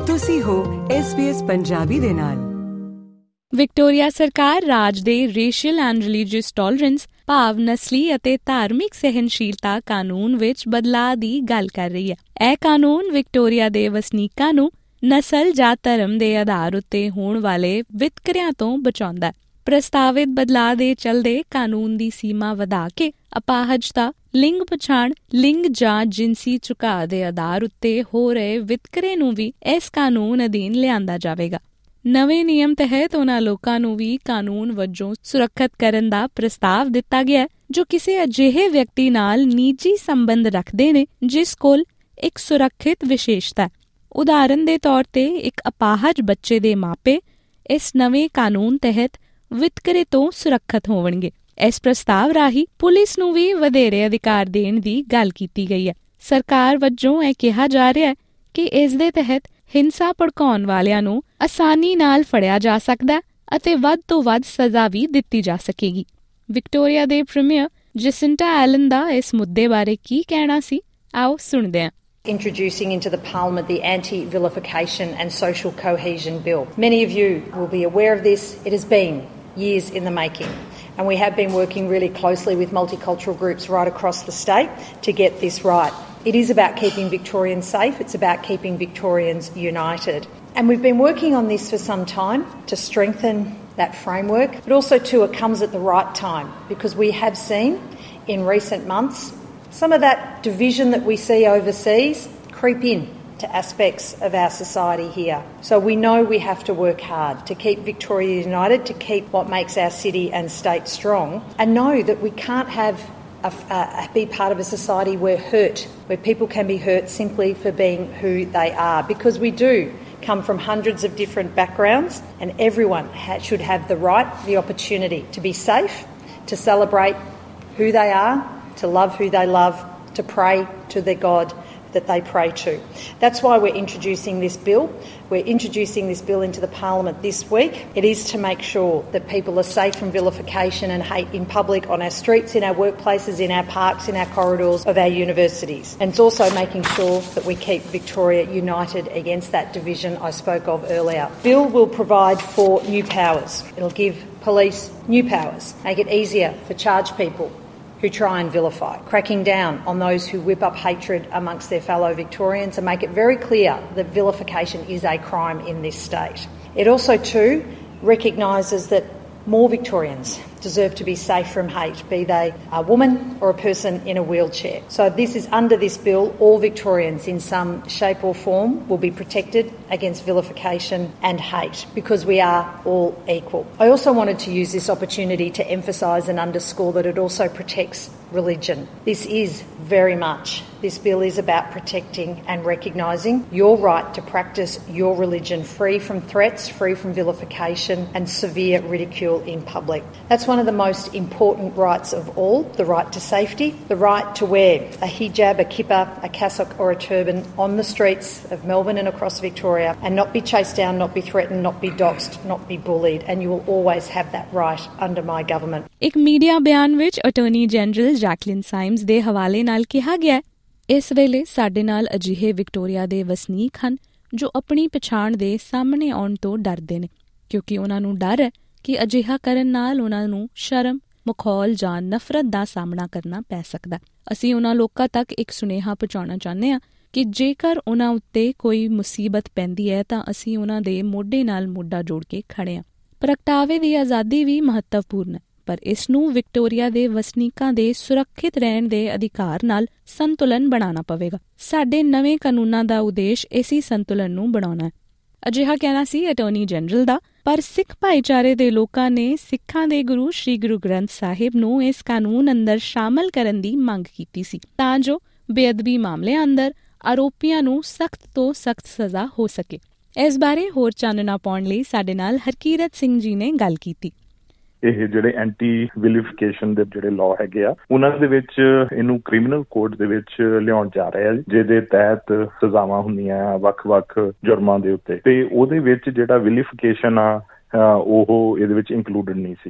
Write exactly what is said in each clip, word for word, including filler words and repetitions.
ਤੁਸੀਂ ਹੋ S B S Punjabi ਦੇ ਨਾਲ। ਵਿਕਟੋਰੀਆ ਸਰਕਾਰ ਰਾਜ ਦੇ ਰੇਸ਼ੀਅਲ ਐਂਡ ਰਿਲੀਜੀਅਸ ਟੋਲਰੈਂਸ ਭਾਵ ਨਸਲੀ ਅਤੇ ਧਾਰਮਿਕ ਸਹਿਣਸ਼ੀਲਤਾ ਕਾਨੂੰਨ ਵਿੱਚ ਬਦਲਾਅ ਦੀ ਗੱਲ ਕਰ ਰਹੀ ਹੈ। ਇਹ ਕਾਨੂੰਨ ਵਿਕਟੋਰੀਆ ਦੇ ਵਸਨੀਕਾਂ ਨੂੰ ਨਸਲ ਜਾਂ ਧਰਮ ਦੇ ਆਧਾਰ ਉੱਤੇ ਹੋਣ ਵਾਲੇ ਵਿਤਕਰਿਆਂ ਤੋਂ ਬਚਾਉਂਦਾ ਹੈ। ਪ੍ਰਸਤਾਵਿਤ ਬਦਲਾਅ ਦੇ ਚਲਦੇ ਕਾਨੂੰਨ ਦੀ ਸੀਮਾ ਵਧਾ ਕੇ ਅਪਾਹਜਤਾ, ਲਿੰਗ ਪਛਾਣ, ਲਿੰਗ ਜਾਂ ਜਿਨਸੀ ਝੁਕਾਅ ਦੇ ਆਧਾਰ ਉੱਤੇ ਹੋ ਰਹੇ ਵਿਤਕਰੇ ਨੂੰ ਵੀ ਇਸ ਕਾਨੂੰਨ ਅਧੀਨ ਲਿਆਂਦਾ ਜਾਵੇਗਾ। ਨਵੇਂ ਨਿਯਮ ਤਹਿਤ ਉਨ੍ਹਾਂ ਲੋਕਾਂ ਨੂੰ ਵੀ ਕਾਨੂੰਨ ਵਜੋਂ ਸੁਰੱਖਿਅਤ ਕਰਨ ਦਾ ਪ੍ਰਸਤਾਵ ਦਿੱਤਾ ਗਿਆ ਜੋ ਕਿਸੇ ਅਜਿਹੇ ਵਿਅਕਤੀ ਨਾਲ ਨਿੱਜੀ ਸੰਬੰਧ ਰੱਖਦੇ ਨੇ ਜਿਸ ਕੋਲ ਇੱਕ ਸੁਰੱਖਿਅਤ ਵਿਸ਼ੇਸ਼ਤਾ ਹੈ। ਉਦਾਹਰਨ ਦੇ ਤੌਰ ਤੇ ਇੱਕ ਅਪਾਹਜ ਬੱਚੇ ਦੇ ਮਾਪੇ ਇਸ ਨਵੇਂ ਕਾਨੂੰਨ ਤਹਿਤ ਵਿਤਕਰੇ ਤੋਂ ਸੁਰੱਖਿਅਤ ਹੋਣਗੇ। ਇਸ ਪ੍ਰਸਤਾਵ ਰਾਹੀਂ ਪੁਲਿਸ ਨੂੰ ਵੀ ਵਧੇਰੇ ਅਧਿਕਾਰ ਦੇਣ ਦੀ ਗੱਲ ਕੀਤੀ ਗਈ ਹੈ। ਸਰਕਾਰ ਵਜੋਂ ਇਹ ਕਿਹਾ ਜਾ ਰਿਹਾ ਹੈ ਕਿ ਇਸ ਦੇ ਤਹਿਤ ਹਿੰਸਾ ਭੜਕਾਉਣ ਵਾਲਿਆਂ ਨੂੰ ਆਸਾਨੀ ਨਾਲ ਫੜਿਆ ਜਾ ਸਕਦਾ ਅਤੇ ਵੱਧ ਤੋਂ ਵੱਧ ਸਜ਼ਾ ਵੀ ਦਿੱਤੀ ਜਾ ਸਕੇਗੀ। ਵਿਕਟੋਰੀਆ ਦੇ ਪ੍ਰੀਮੀਅਰ ਜੈਸਿੰਟਾ ਐਲਨ ਦਾ ਇਸ ਮੁੱਦੇ ਬਾਰੇ ਕੀ ਕਹਿਣਾ ਸੀ, ਆਓ ਸੁਣਦੇ ਹਾਂ। Introducing into the Parliament the Anti-Vilification and Social Cohesion Bill. Many of you will be aware of this. It has been years in the making, and we have been working really closely with multicultural groups right across the state to get this right. It is about keeping Victorians safe. It's about keeping Victorians united. And we've been working on this for some time to strengthen that framework, but also too it comes at the right time because we have seen in recent months some of that division that we see overseas creep in to aspects of our society here. So we know we have to work hard to keep Victoria united, to keep what makes our city and state strong, and know that we can't have a, a, be part of a society where hurt, where people can be hurt simply for being who they are, because we do come from hundreds of different backgrounds and everyone ha- should have the right, the opportunity to be safe, to celebrate who they are, to love who they love, to pray to their God that they pray to. That's why we're introducing this bill. We're introducing this bill into the Parliament this week. It is to make sure that people are safe from vilification and hate in public, on our streets, in our workplaces, in our parks, in our corridors of our universities. And it's also making sure that we keep Victoria united against that division I spoke of earlier. Bill will provide for new powers. It'll give police new powers, make it easier for charged people who try and vilify, cracking down on those who whip up hatred amongst their fellow Victorians and make it very clear that vilification is a crime in this state. It also too recognises that more Victorians deserve to be safe from hate, be they a woman or a person in a wheelchair. So this is under this bill, all Victorians in some shape or form will be protected against vilification and hate because we are all equal. I also wanted to use this opportunity to emphasise and underscore that it also protects religion. This is very much, this bill is about protecting and recognising your right to practice your religion free from threats, free from vilification and severe ridicule in public. That's one of the most important rights of all, the right to safety, the right to wear a hijab, a kippah, a cassock or a turban on the streets of Melbourne and across Victoria and not be chased down, not be threatened, not be doxed, not be bullied, and you will always have that right under my government. ਇੱਕ media ਬਿਆਨ ਵਿੱਚ attorney general Jacqueline ਸਾਈਮਸ ਦੇ ਹਵਾਲੇ ਨਾਲ ਕਿਹਾ ਗਿਆ, ਇਸ ਵੇਲੇ ਸਾਡੇ ਨਾਲ ਅਜਿਹੇ ਵਿਕਟੋਰੀਆ ਦੇ ਵਸਨੀਕ ਹਨ ਜੋ ਆਪਣੀ ਪਛਾਣ ਦੇ ਸਾਹਮਣੇ ਆਉਣ ਤੋਂ ਡਰਦੇ ਨੇ ਕਿਉਂਕਿ ਉਹਨਾਂ ਨੂੰ ਡਰ ਹੈ ਕਿ ਅਜਿਹਾ ਕਰਨ ਨਾਲ ਉਹਨਾਂ ਨੂੰ ਸ਼ਰਮ, ਮਖੌਲ ਜਾਂ ਨਫ਼ਰਤ ਦਾ ਸਾਹਮਣਾ ਕਰਨਾ ਪੈ ਸਕਦਾ। ਅਸੀਂ ਉਹਨਾਂ ਲੋਕਾਂ ਤੱਕ ਇੱਕ ਸੁਨੇਹਾ ਪਹੁੰਚਾਉਣਾ ਚਾਹੁੰਦੇ ਹਾਂ ਕਿ ਜੇਕਰ ਉਹਨਾਂ ਉੱਤੇ ਕੋਈ ਮੁਸੀਬਤ ਪੈਂਦੀ ਹੈ ਤਾਂ ਅਸੀਂ ਉਹਨਾਂ ਦੇ ਮੋਢੇ ਨਾਲ ਮੋਢਾ ਜੋੜ ਕੇ ਖੜੇ ਹਾਂ। ਪ੍ਰਗਟਾਵੇ ਦੀ ਆਜ਼ਾਦੀ ਵੀ ਮਹੱਤਵਪੂਰਨ ਹੈ, ਪਰ ਇਸ ਨੂੰ ਵਿਕਟੋਰੀਆ ਦੇ ਵਸਨੀਕਾਂ ਦੇ ਸੁਰੱਖਿਅਤ ਰਹਿਣ ਦੇ ਅਧਿਕਾਰ ਨਾਲ ਸੰਤੁਲਨ ਬਣਾਉਣਾ ਪਵੇਗਾ। ਸਾਡੇ ਨਵੇਂ ਕਾਨੂੰਨਾਂ ਦਾ ਉਦੇਸ਼ ਇਸੀ ਸੰਤੁਲਨ ਨੂੰ ਬਣਾਉਣਾ ਹੈ। ਅਜਿਹਾ ਕਹਿਣਾ ਸੀ ਅਟਾਰਨੀ ਜਨਰਲ ਦਾ, ਪਰ ਸਿੱਖ ਭਾਈਚਾਰੇ ਦੇ ਲੋਕਾਂ ਨੇ ਸਿੱਖਾਂ ਦੇ ਗੁਰੂ ਸ਼੍ਰੀ ਗੁਰੂ ਗ੍ਰੰਥ ਸਾਹਿਬ ਨੂੰ ਇਸ ਕਾਨੂੰਨ ਅੰਦਰ ਸ਼ਾਮਲ ਕਰਨ ਦੀ ਮੰਗ ਕੀਤੀ ਸੀ ਤਾਂ ਜੋ ਬੇਅਦਬੀ ਮਾਮਲਿਆਂ ਅੰਦਰ ਆਰੋਪੀਆਂ ਨੂੰ ਸਖਤ ਤੋਂ ਸਖਤ ਸਜ਼ਾ ਹੋ ਸਕੇ। ਇਸ ਬਾਰੇ ਹੋਰ ਚਾਨਣਾ ਪਾਉਣ ਲਈ ਸਾਡੇ ਨਾਲ ਹਰਕੀਰਤ ਸਿੰਘ ਜੀ ਨੇ ਗੱਲ ਕੀਤੀ। ਇਹ ਜਿਹੜੇ ਐਂਟੀ ਵਿਲੀਫਿਕੇਸ਼ਨ ਦੇ ਜਿਹੜੇ ਲਾਅ ਹੈਗੇ ਆ ਉਹਨਾਂ ਦੇ ਵਿੱਚ ਇਹਨੂੰ ਕ੍ਰਿਮੀਨਲ ਕੋਡ ਦੇ ਵਿੱਚ ਲਿਆਉਣ ਜਾ ਰਹੇ ਆ ਜਿਹਦੇ ਤਹਿਤ ਸਜ਼ਾਵਾਂ ਹੁੰਦੀਆਂ ਆ ਵੱਖ-ਵੱਖ ਜੁਰਮਾਂ ਦੇ ਉੱਤੇ ਤੇ ਉਹਦੇ ਵਿੱਚ ਜਿਹੜਾ ਵਿਲੀਫਿਕੇਸ਼ਨ ਆ ਉਹ ਇਹਦੇ ਵਿੱਚ ਇਨਕਲੂਡਡ ਨਹੀਂ ਸੀ।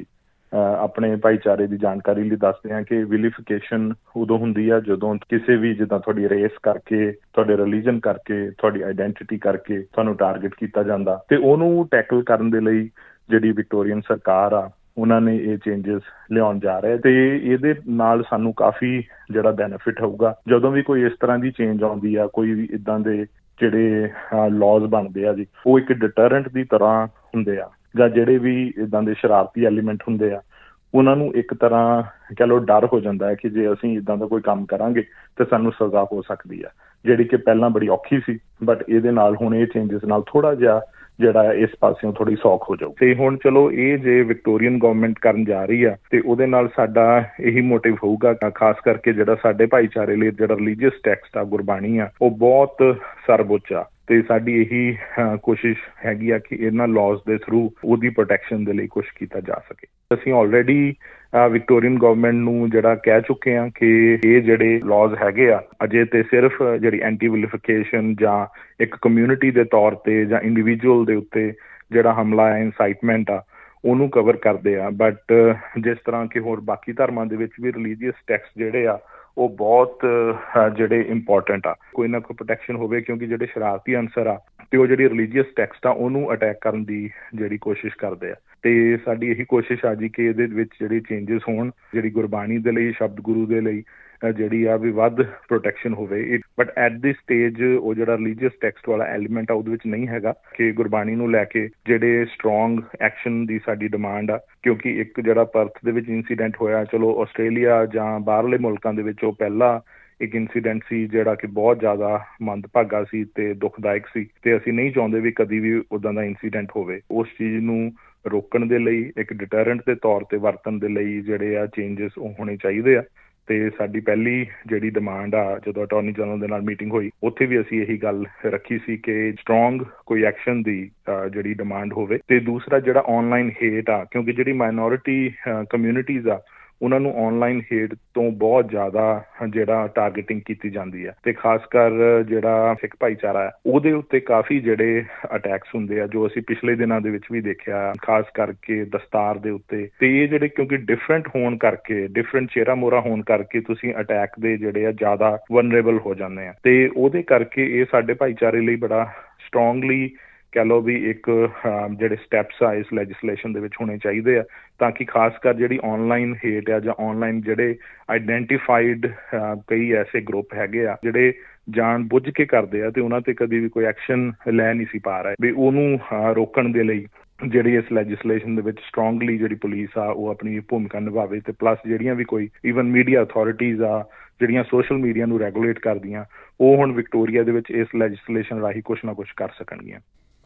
ਆਪਣੇ ਭਾਈਚਾਰੇ ਦੀ ਜਾਣਕਾਰੀ ਲਈ ਦੱਸਦੇ ਹਾਂ ਕਿ ਵਿਲੀਫਿਕੇਸ਼ਨ ਉਦੋਂ ਹੁੰਦੀ ਆ ਜਦੋਂ ਕਿਸੇ ਵੀ ਜਿੱਦਾਂ ਤੁਹਾਡੀ ਰੇਸ ਕਰਕੇ, ਤੁਹਾਡੇ ਰਿਲੀਜਨ ਕਰਕੇ, ਤੁਹਾਡੀ ਆਈਡੈਂਟਿਟੀ ਕਰਕੇ ਤੁਹਾਨੂੰ ਟਾਰਗੇਟ ਕੀਤਾ ਜਾਂਦਾ, ਤੇ ਉਹਨੂੰ ਟੈਕਲ ਕਰਨ ਦੇ ਲਈ ਜਿਹੜੀ ਵਿਕਟੋਰੀਅਨ ਸਰਕਾਰ ਆ ਉਹਨਾਂ ਨੇ ਇਹ ਚੇਂਜਸ ਲਿਆਉਣ ਜਾ ਰਹੇ ਤੇ ਇਹਦੇ ਨਾਲ ਸਾਨੂੰ ਕਾਫੀ ਜਿਹੜਾ ਬੈਨੀਫਿਟ ਹੋਊਗਾ। ਜਦੋਂ ਵੀ ਕੋਈ ਇਸ ਤਰ੍ਹਾਂ ਦੀ ਚੇਂਜ ਆਉਂਦੀ ਆ, ਕੋਈ ਵੀ ਇੱਦਾਂ ਦੇ ਜਿਹੜੇ ਲਾਜ਼ ਬਣਦੇ ਆ ਜੀ, ਉਹ ਇੱਕ ਡਿਟਰੈਂਟ ਦੀ ਤਰ੍ਹਾਂ ਹੁੰਦੇ ਆ, ਜਾਂ ਜਿਹੜੇ ਵੀ ਇੱਦਾਂ ਦੇ ਸ਼ਰਾਰਤੀ ਐਲੀਮੈਂਟ ਹੁੰਦੇ ਆ ਉਹਨਾਂ ਨੂੰ ਇੱਕ ਤਰ੍ਹਾਂ ਕਹਿ ਲਓ ਡਰ ਹੋ ਜਾਂਦਾ ਹੈ ਕਿ ਜੇ ਅਸੀਂ ਇੱਦਾਂ ਦਾ ਕੋਈ ਕੰਮ ਕਰਾਂਗੇ ਤੇ ਸਾਨੂੰ ਸਜ਼ਾ ਹੋ ਸਕਦੀ ਆ, ਜਿਹੜੀ ਕਿ ਪਹਿਲਾਂ ਬੜੀ ਔਖੀ ਸੀ। ਬਟ ਇਹਦੇ ਨਾਲ ਹੁਣ ਇਹ ਚੇਂਜਸ ਨਾਲ ਥੋੜਾ ਜਿਹਾ ਜਿਹੜਾ ਇਸ ਪਾਸਿਓਂ ਥੋੜੀ ਸੌਖ ਹੋ ਜਾਊ। ਤੇ ਹੁਣ ਚਲੋ ਇਹ ਜੇ ਵਿਕਟੋਰੀਅਨ ਗਵਰਨਮੈਂਟ ਕਰਨ ਜਾ ਰਹੀ ਆ ਤੇ ਉਹਦੇ ਨਾਲ ਸਾਡਾ ਇਹੀ ਮੋਟਿਵ ਹੋਊਗਾ, ਖਾਸ ਕਰਕੇ ਜਿਹੜਾ ਸਾਡੇ ਭਾਈਚਾਰੇ ਲਈ ਜਿਹੜਾ ਰਿਲੀਜੀਅਸ ਟੈਕਸਟ ਆ, ਗੁਰਬਾਣੀ ਆ, ਉਹ ਬਹੁਤ ਸਰਵਉੱਚ ਆ ਤੇ ਸਾਡੀ ਇਹੀ ਕੋਸ਼ਿਸ਼ ਹੈਗੀ ਆ ਕਿ ਇਹਨਾਂ ਲਾਜ਼ ਦੇ ਥਰੂ ਉਹਦੀ ਪ੍ਰੋਟੈਕਸ਼ਨ ਦੇ ਲਈ ਕੁਛ ਕੀਤਾ ਜਾ ਸਕੇ। ਅਸੀਂ ਆਲਰੇਡੀ ਵਿਕਟੋਰੀਅਨ ਗਵਰਨਮੈਂਟ ਨੂੰ ਜਿਹੜਾ ਕਹਿ ਚੁੱਕੇ ਹਾਂ ਕਿ ਇਹ ਜਿਹੜੇ ਲਾਜ਼ ਹੈਗੇ ਆ ਅਜੇ ਤੇ ਸਿਰਫ ਜਿਹੜੀ ਐਂਟੀ ਵਿਲੀਫਿਕੇਸ਼ਨ ਜਾਂ ਇੱਕ ਕਮਿਊਨਿਟੀ ਦੇ ਤੌਰ ਤੇ ਜਾਂ ਇੰਡੀਵਿਜੂਅਲ ਦੇ ਉੱਤੇ ਜਿਹੜਾ ਹਮਲਾ ਹੈ, ਇਨਸਾਈਟਮੈਂਟ ਆ, ਉਹਨੂੰ ਕਵਰ ਕਰਦੇ ਆ। ਬਟ ਜਿਸ ਤਰ੍ਹਾਂ ਕਿ ਹੋਰ ਬਾਕੀ ਧਰਮਾਂ ਦੇ ਵਿੱਚ ਵੀ ਰਿਲੀਜੀਅਸ ਟੈਕਸਟ ਜਿਹੜੇ ਆ ਉਹ ਬਹੁਤ ਜਿਹੜੇ ਇੰਪੋਰਟੈਂਟ ਆ, ਕੋਈ ਨਾ ਕੋਈ ਪ੍ਰੋਟੈਕਸ਼ਨ ਹੋਵੇ, ਕਿਉਂਕਿ ਜਿਹੜੇ ਸ਼ਰਾਰਤੀ ਅਨਸਰ ਆ ਤੇ ਉਹ ਜਿਹੜੀ ਰਿਲੀਜੀਅਸ ਟੈਕਸਟ ਆ ਉਹਨੂੰ ਅਟੈਕ ਕਰਨ ਦੀ ਜਿਹੜੀ ਕੋਸ਼ਿਸ਼ ਕਰਦੇ ਆ। ਤੇ ਸਾਡੀ ਇਹੀ ਕੋਸ਼ਿਸ਼ ਆ ਜੀ ਕਿ ਇਹਦੇ ਵਿੱਚ ਜਿਹੜੀ ਚੇਂਜਸ ਹੋਣ, ਜਿਹੜੀ ਗੁਰਬਾਣੀ ਦੇ ਲਈ, ਸ਼ਬਦ ਗੁਰੂ ਦੇ ਲਈ ਜਿਹੜੀ ਆ ਵੀ ਵੱਧ ਪ੍ਰੋਟੈਕਸ਼ਨ ਹੋਵੇ। ਬਟ ਐਟ ਦਿਸ ਸਟੇਜ ਉਹ ਜਿਹੜਾ ਰਿਲੀਜੀਅਸ ਟੈਕਸਟ ਵਾਲਾ ਐਲੀਮੈਂਟ ਆ ਉਹਦੇ ਵਿੱਚ ਨਹੀਂ ਹੈਗਾ ਕਿ ਗੁਰਬਾਣੀ ਨੂੰ ਲੈ ਕੇ ਜਿਹੜੇ ਸਟਰੋਂਗ ਐਕਸ਼ਨ ਦੀ ਸਾਡੀ ਡਿਮਾਂਡ ਆ, ਕਿਉਂਕਿ ਇੱਕ ਜਿਹੜਾ ਪਰਥ ਦੇ ਵਿੱਚ ਇੰਸੀਡੈਂਟ ਹੋਇਆ, ਚਲੋ ਆਸਟ੍ਰੇਲੀਆ ਜਾਂ ਬਾਹਰਲੇ ਮੁਲਕਾਂ ਦੇ ਵਿੱਚ ਉਹ ਪਹਿਲਾ ਇੱਕ ਇੰਸੀਡੈਂਟ ਸੀ ਜਿਹੜਾ ਕਿ ਬਹੁਤ ਜ਼ਿਆਦਾ ਮੰਦਭਾਗਾ ਸੀ ਤੇ ਦੁਖਦਾਇਕ ਸੀ, ਤੇ ਅਸੀਂ ਨਹੀਂ ਚਾਹੁੰਦੇ ਵੀ ਕਦੀ ਵੀ ਉੱਦਾਂ ਦਾ ਇੰਸੀਡੈਂਟ ਹੋਵੇ। ਉਸ ਚੀਜ਼ ਨੂੰ ਰੋਕਣ ਦੇ ਲਈ, ਇੱਕ ਡਿਟਰੈਂਟ ਦੇ ਤੌਰ ਤੇ ਵਰਤਣ ਦੇ ਲਈ ਜਿਹੜੇ ਆ ਚੇਂਜਸ ਉਹ ਹੋਣੇ ਚਾਹੀਦੇ ਆ। ਤੇ ਸਾਡੀ ਪਹਿਲੀ ਜਿਹੜੀ ਡਿਮਾਂਡ ਆ, ਜਦੋਂ ਅਟਾਰਨੀ ਜਨਰਲ ਦੇ ਨਾਲ ਮੀਟਿੰਗ ਹੋਈ ਉੱਥੇ ਵੀ ਅਸੀਂ ਇਹੀ ਗੱਲ ਰੱਖੀ ਸੀ ਕਿ ਸਟਰੋਂਗ ਕੋਈ ਐਕਸ਼ਨ ਦੀ ਜਿਹੜੀ ਡਿਮਾਂਡ ਹੋਵੇ। ਤੇ ਦੂਸਰਾ ਜਿਹੜਾ ਆਨਲਾਈਨ ਹੇਟ ਆ, ਕਿਉਂਕਿ ਜਿਹੜੀ ਮਾਈਨੋਰਿਟੀ ਕਮਿਊਨਿਟੀਜ਼ ਆ ਉਹਨਾਂ ਨੂੰ ਆਨਲਾਈਨ ਹੇਟ ਤੋਂ ਬਹੁਤ ਜ਼ਿਆਦਾ ਜਿਹੜਾ ਟਾਰਗੇਟਿੰਗ ਕੀਤੀ ਜਾਂਦੀ ਹੈ, ਤੇ ਖਾਸ ਕਰ ਜਿਹੜਾ ਸਿੱਖ ਭਾਈਚਾਰਾ ਹੈ ਉਹਦੇ ਉੱਤੇ ਕਾਫੀ ਜਿਹੜੇ ਅਟੈਕਸ ਹੁੰਦੇ ਆ, ਜੋ ਅਸੀਂ ਪਿਛਲੇ ਦਿਨਾਂ ਦੇ ਵਿੱਚ ਵੀ ਦੇਖਿਆ, ਖਾਸ ਕਰਕੇ ਦਸਤਾਰ ਦੇ ਉੱਤੇ। ਤੇ ਇਹ ਜਿਹੜੇ ਕਿਉਂਕਿ ਡਿਫਰੈਂਟ ਹੋਣ ਕਰਕੇ, ਡਿਫਰੈਂਟ ਚਿਹਰਾ ਮੋਹਰਾ ਹੋਣ ਕਰਕੇ ਤੁਸੀਂ ਅਟੈਕ ਦੇ ਜਿਹੜੇ ਆ ਜ਼ਿਆਦਾ ਵਨਰੇਬਲ ਹੋ ਜਾਂਦੇ ਆ, ਤੇ ਉਹਦੇ ਕਰਕੇ ਇਹ ਸਾਡੇ ਭਾਈਚਾਰੇ ਲਈ ਬੜਾ ਸਟਰੋਂਗਲੀ ਕਹਿ ਲਓ ਵੀ ਇੱਕ ਜਿਹੜੇ ਸਟੈਪਸ ਆ ਇਸ ਲੈਜਿਸਲੇਸ਼ਨ ਦੇ ਵਿੱਚ ਹੋਣੇ ਚਾਹੀਦੇ ਆ, ਤਾਂ ਕਿ ਖਾਸ ਕਰ ਜਿਹੜੀ ਆਨਲਾਈਨ ਹੇਟ ਆ ਜਾਂ ਆਨਲਾਈਨ ਜਿਹੜੇ ਆਈਡੈਂਟੀਫਾਈਡ ਕਈ ਐਸੇ ਗਰੁੱਪ ਹੈਗੇ ਆ ਜਿਹੜੇ ਜਾਣ ਬੁੱਝ ਕੇ ਕਰਦੇ ਆ ਤੇ ਉਹਨਾਂ ਤੇ ਕਦੀ ਵੀ ਕੋਈ ਐਕਸ਼ਨ ਲੈ ਨਹੀਂ ਸੀ ਪਾ ਰਹੇ, ਵੀ ਉਹਨੂੰ ਰੋਕਣ ਦੇ ਲਈ ਜਿਹੜੀ ਇਸ ਲੈਜਿਸਲੇਸ਼ਨ ਦੇ ਵਿੱਚ ਸਟਰੋਂਗਲੀ ਜਿਹੜੀ ਪੁਲਿਸ ਆ ਉਹ ਆਪਣੀ ਭੂਮਿਕਾ ਨਿਭਾਵੇ। ਤੇ ਪਲੱਸ ਜਿਹੜੀਆਂ ਵੀ ਕੋਈ ਈਵਨ ਮੀਡੀਆ ਅਥਾਰਟੀਜ਼ ਆ ਜਿਹੜੀਆਂ ਸੋਸ਼ਲ ਮੀਡੀਆ ਨੂੰ ਰੈਗੂਲੇਟ ਕਰਦੀਆਂ, ਉਹ ਹੁਣ ਵਿਕਟੋਰੀਆ ਦੇ ਵਿੱਚ ਇਸ ਲੈਜਿਸਲੇਸ਼ਨ ਰਾਹੀਂ ਕੁਛ ਨਾ ਕੁਛ ਕਰ ਸਕਣਗੀਆਂ।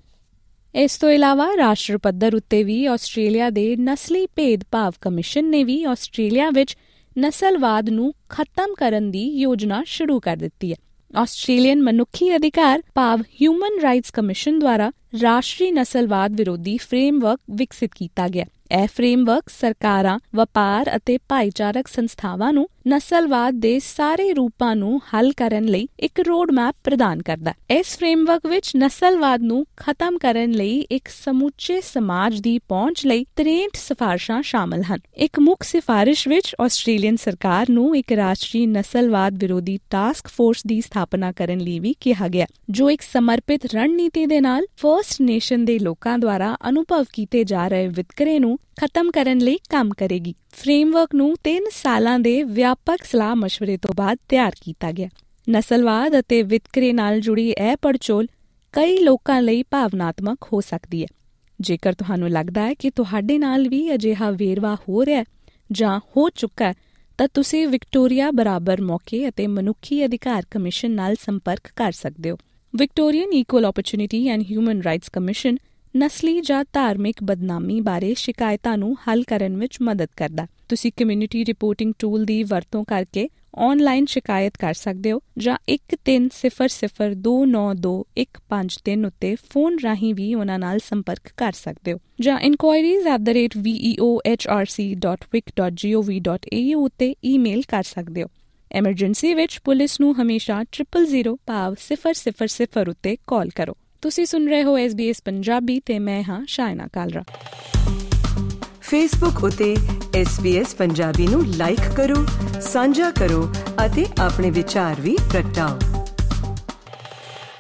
ਇਸ ਤੋਂ ਇਲਾਵਾ ਰਾਸ਼ਟਰ ਪੱਧਰ ਉੱਤੇ ਵੀ ਆਸਟ੍ਰੇਲੀਆ ਦੇ ਨਸਲੀ ਭੇਦਭਾਵ ਕਮਿਸ਼ਨ ਨੇ ਵੀ ਆਸਟ੍ਰੇਲੀਆ ਵਿੱਚ ਨਸਲਵਾਦ ਨੂੰ ਖਤਮ ਕਰਨ ਦੀ ਯੋਜਨਾ ਸ਼ੁਰੂ ਕਰ ਦਿੱਤੀ ਹੈ। ਆਸਟ੍ਰੇਲੀਅਨ ਮਨੁੱਖੀ ਅਧਿਕਾਰ ਭਾਵ ਹਿਊਮਨ ਰਾਈਟਸ ਕਮਿਸ਼ਨ ਦੁਆਰਾ ਰਾਸ਼ਟਰੀ ਨਸਲਵਾਦ ਵਿਰੋਧੀ ਫਰੇਮਵਰਕ ਵਿਕਸਿਤ ਕੀਤਾ ਗਿਆ। ਇਹ ਫਰੇਮਵਰਕ ਸਰਕਾਰਾਂ, ਵਪਾਰ ਅਤੇ ਭਾਈਚਾਰਕ ਸੰਸਥਾਵਾਂ ਨੂੰ ਨਸਲਵਾਦ ਦੇ ਸਾਰੇ ਰੂਪਾਂ ਨੂੰ ਹੱਲ ਕਰਨ ਲਈ ਇੱਕ ਰੋਡ ਮੈਪ ਪ੍ਰਦਾਨ ਕਰਦਾ ਹੈ। ਇਸ ਫਰੇਮਵਰਕ ਵਿੱਚ ਨਸਲਵਾਦ ਨੂੰ ਖਤਮ ਕਰਨ ਲਈ ਇੱਕ ਸਮੁੱਚੇ ਸਮਾਜ ਦੀ ਪਹੁੰਚ ਲਈ ਤਰੇਂਹਠ ਸਿਫਾਰਸ਼ਾਂ ਸ਼ਾਮਲ ਹਨ। ਇੱਕ ਮੁੱਖ ਸਿਫਾਰਿਸ਼ ਵਿੱਚ ਆਸਟ੍ਰੇਲੀਅਨ ਸਰਕਾਰ ਨੂੰ ਇੱਕ ਰਾਸ਼ਟਰੀ ਨਸਲਵਾਦ ਵਿਰੋਧੀ ਟਾਸਕ ਫੋਰਸ ਦੀ ਸਥਾਪਨਾ ਕਰਨ ਲਈ ਵੀ ਕਿਹਾ ਗਿਆ, ਜੋ ਇੱਕ ਸਮਰਪਿਤ ਰਣਨੀਤੀ ਦੇ ਨਾਲ ਫਰਸਟ ਨੇਸ਼ਨ ਦੇ ਲੋਕਾਂ ਦੁਆਰਾ ਅਨੁਭਵ ਕੀਤੇ ਜਾ ਰਹੇ ਵਿਤਕਰੇ ਨੂੰ ਖਤਮ ਕਰਨ ਲਈ ਕੰਮ ਕਰੇਗੀ। ਫਰੇਮਵਰਕ ਨੂੰ ਤਿੰਨ ਸਾਲਾਂ ਦੇ ਵਿਆਪਕ ਸਲਾਹ ਮਸ਼ਵਰੇ ਤੋਂ ਬਾਅਦ ਤਿਆਰ ਕੀਤਾ ਗਿਆ। ਨਸਲਵਾਦ ਅਤੇ ਵਿਤਕਰੇ ਨਾਲ ਜੁੜੀ ਇਹ ਪੜਚੋਲ ਕਈ ਲੋਕਾਂ ਲਈ ਭਾਵਨਾਤਮਕ ਹੋ ਸਕਦੀ ਹੈ। ਜੇਕਰ ਤੁਹਾਨੂੰ ਲੱਗਦਾ ਹੈ ਕਿ ਤੁਹਾਡੇ ਨਾਲ ਵੀ ਅਜਿਹਾ ਵੇਰਵਾ ਹੋ ਰਿਹਾ ਜਾਂ ਹੋ ਚੁੱਕਾ ਹੈ, ਤਾਂ ਤੁਸੀਂ ਵਿਕਟੋਰੀਆ ਬਰਾਬਰ ਮੌਕੇ ਅਤੇ ਮਨੁੱਖੀ ਅਧਿਕਾਰ ਕਮਿਸ਼ਨ ਨਾਲ ਸੰਪਰਕ ਕਰ ਸਕਦੇ ਹੋ। Victorian equal opportunity and human rights commission ਨਸਲੀ ਜਾਂ ਧਾਰਮਿਕ ਬਦਨਾਮੀ ਬਾਰੇ ਸ਼ਿਕਾਇਤਾਂ ਨੂੰ ਹੱਲ ਕਰਨ ਵਿੱਚ ਮਦਦ ਕਰਦਾ। ਤੁਸੀਂ ਕਮਿਊਨਿਟੀ ਰਿਪੋਰਟਿੰਗ ਟੂਲ ਦੀ ਵਰਤੋਂ ਕਰਕੇ ਆਨਲਾਈਨ ਸ਼ਿਕਾਇਤ ਕਰ ਸਕਦੇ ਹੋ ਜਾਂ ਇੱਕ ਤਿੰਨ ਸਿਫਰ ਸਿਫਰ ਦੋ ਨੌ ਦੋ ਇੱਕ ਪੰਜ ਤਿੰਨ ਉੱਤੇ ਫੋਨ ਰਾਹੀਂ ਵੀ ਉਹਨਾਂ ਨਾਲ ਸੰਪਰਕ ਕਰ ਸਕਦੇ ਹੋ, ਜਾਂ enquiries at the rate V E O H R C dot vic dot G O V dot A U ਉੱਤੇ ਈਮੇਲ ਕਰ ਸਕਦੇ ਹੋ। ਐਮਰਜੈਂਸੀ ਵਿੱਚ ਪੁਲਿਸ ਨੂੰ ਹਮੇਸ਼ਾ ਟ੍ਰਿਪਲ ਜ਼ੀਰੋ ਭਾਵ ਸਿਫਰ ਸਿਫਰ ਸਿਫਰ ਉੱਤੇ ਕਾਲ ਕਰੋ। ਤੁਸੀਂ ਸੁਣ ਰਹੇ ਹੋ ਐਸ ਬੀ ਐਸ ਪੰਜਾਬੀ ਤੇ ਮੈਂ ਹਾਂ ਸ਼ਾਇਨਾ ਕਾਲਰਾ। ਫੇਸਬੁੱਕ ਉਤੇ ਐਸ ਬੀ ਐਸ ਪੰਜਾਬੀ ਨੂੰ ਲਾਈਕ ਕਰੋ, ਸਾਂਝਾ ਕਰੋ ਅਤੇ ਆਪਣੇ ਵਿਚਾਰ ਵੀ ਪ੍ਰਗਟਾਓ।